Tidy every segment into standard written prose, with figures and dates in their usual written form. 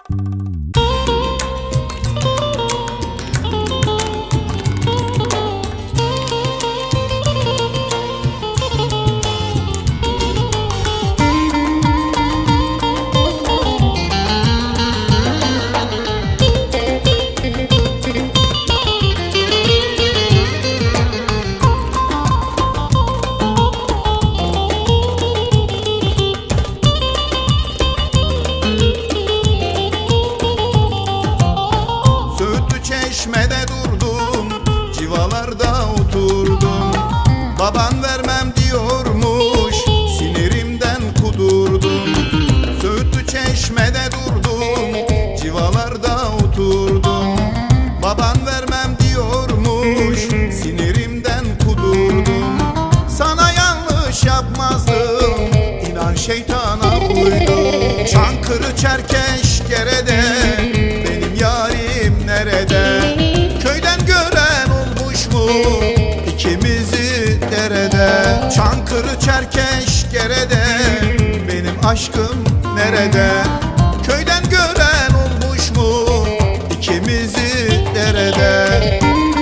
Çeşmede durdum, civalarda oturdum. Baban vermem diyormuş, sinirimden kudurdum. Söğütlü Çeşmede durdum, civalarda oturdum. Baban vermem diyormuş, sinirimden kudurdum. Sana yanlış yapmazdım, inan şeytana uydum. Çankırı Çerkeşkere'de benim yarim nerede? Köyden gören olmuş mu ikimizi derede? Çankırı Çerkeşkere'de benim aşkım nerede? Köyden gören olmuş mu ikimizi derede?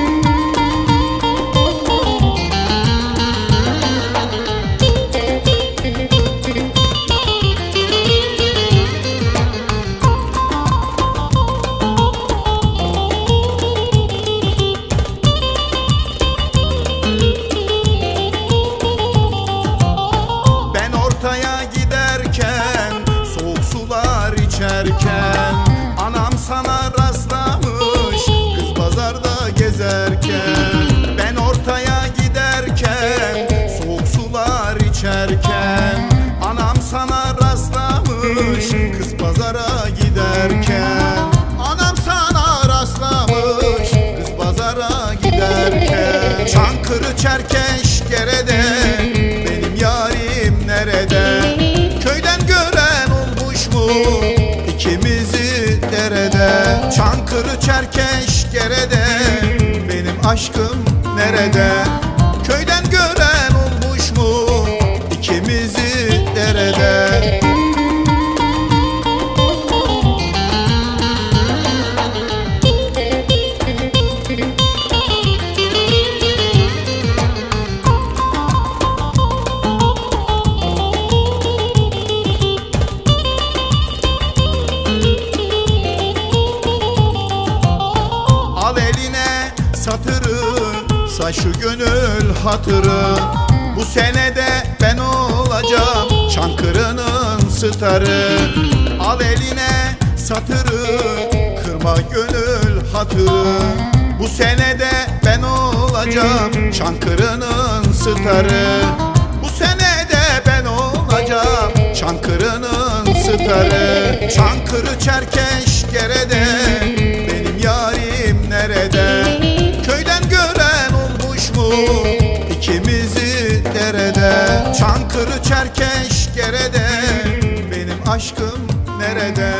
Anam sana rastlamış kız pazarda gezerken. Ben ortaya giderken soğuk sular içerken. Anam sana rastlamış kız pazara giderken. Anam sana rastlamış kız pazara giderken. Çankırı Çerkeşkere'de benim yarim nerede? Köyden gören olmuş mu İkimizi derede? Çankırı Çerkeşkere'de benim aşkım nerede? Köyden gören olmuş mu ikimizi derede? Satırı, say şu gönül hatırı. Bu senede ben olacağım Çankırı'nın starı. Al eline satırı, kırma gönül hatırı. Bu senede ben olacağım Çankırı'nın starı. Bu senede ben olacağım Çankırı'nın starı. Çankırı Çerkeşkere'de benim yarim nerede? Köyden gören olmuş mu ikimizi derede? Çankırı Çerkeşkere'de benim aşkım nerede?